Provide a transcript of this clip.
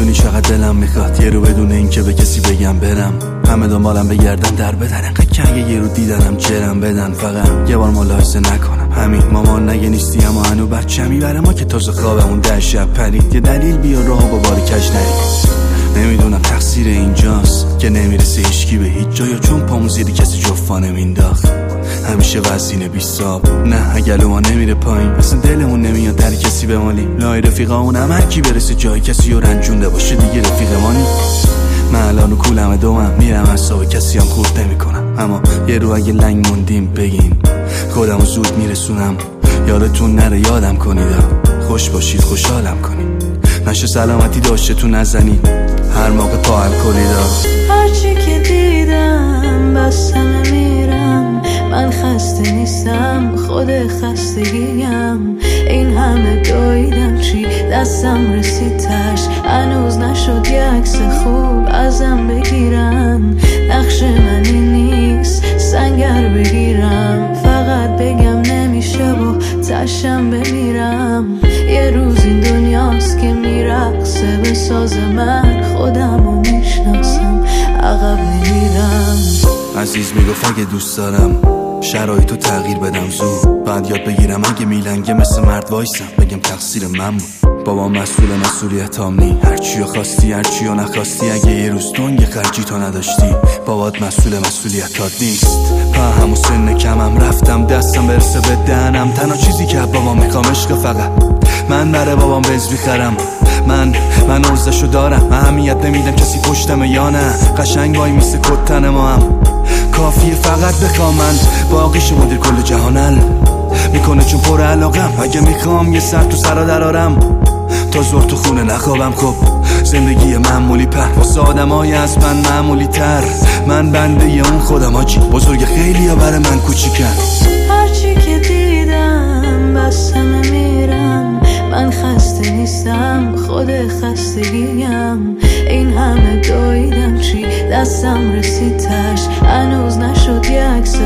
میدونی چقدر دلم میخواد یه رو بدون این که به کسی بگم برم، همه دنبالم بگردن در بدن، انقدر کنگه یه رو دیدنم جرم بدن، فقط یه بار ملاحظه نکنم همین مامان نگه نیستی اما هنو بچمی بره ما که تازه خوابمون 10 شب پرید، یه دلیل بیا راه با بار کج نرید. نمیدونم تقصیر اینجاست که نمیرسه هیچکی به هیچ جا، یا چون پامون زیر کسی جفا نمینداخت همیشه وزینه بیستاب، نه اگلو ما نمیره پایین اصلا دلمون نمیاد در کسی بمالی، لای رفیقامون هم هر کی برسه جای کسی رو رنجونده باشه دیگه رفیق مانی. من الان کولم دومم میرم اصاب کسی هم خورد نمی کنم، اما یه رو اگه لنگ موندیم بگین خودمو زود میرسونم، یادتون نره یادم کنید، خوش باشید خوشحالم کنید، نشه سلامتی داشته تو نزنید هر موقع پا الکلی دا. هرچی که دیدم بس همه میرم، من خسته نیستم خود خستگیم، این همه دویدم چی دستم رسید تش، هنوز نشد یه عکس خوب ازم بگیرن، نقش من این نیست سنگر بگیرم، فقط بگم نمیشه و تشم بمیرم، یه روز این دنیاست که میرقصه به ساز من، خودمو میشناسم عقب نمیرم. عزیز میگفت اگه دوست دارم شرایطو تغییر بدم زود، بعد یاد بگیرم اگه میلنگه مثل مرد وایسم بگم تقصیر من بود، بابا مسئولیتام نی، هرچیو خواستی هرچیو نخواستی، اگه یه روز دنگ خرجی تو نداشتی بابات مسئولیتات نیست. په همون سن کمم رفتم دستم برسه به دهنم، تنها چیزی که بابا میخوام عشق، فقط من برای بابام بنز میخرم، من ارزشو دارم، اهمیت نمیدم کسی پشتمه یا نه، قشنگ وای میسه کتن ما هم کافیه فقط بخوام، من باقیشو مدیر کل جهانل میکنه چون پر علاقم، اگه میخوام یه سر تو سرا درارم تا زور تو خونه نخوابم، خب زندگی معمولی پر واسه آدمای از من معمولی تر، من بنده ی اون خودم آجی بزرگ خیلی یا برای من کوچیکن. هرچی که دیدم بس همه میرم، من خسته نیستم خود خستگیم، این همه دویدم چی دستم رسید تش، هنوز نشد یه عکس